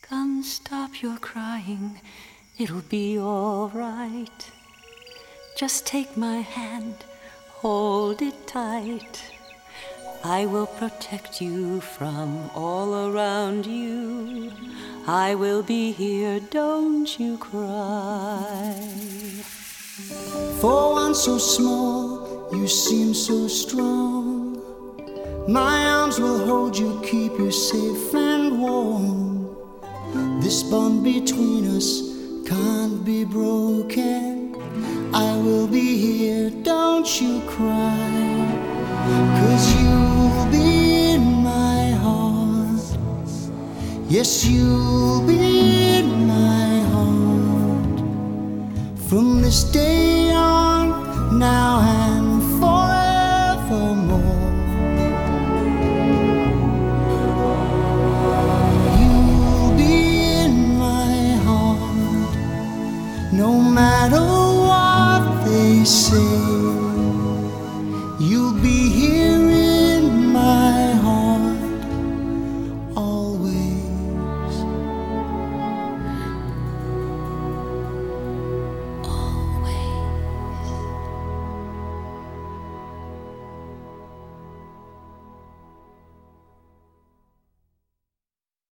Come, stop your crying, it'll be all right. Just take my hand, hold it tight. I will protect you from all around you. I will be here, don't you cry. For one so small, you seem so strong. My arms will hold you, keep you safe and warm. This bond between us can't be broken. I will be here, don't you cry. 'Cause you'll be in my heart. Yes, you'll be in my heart. From this day on, now and forevermore. You'll be in my heart, no matter what they say.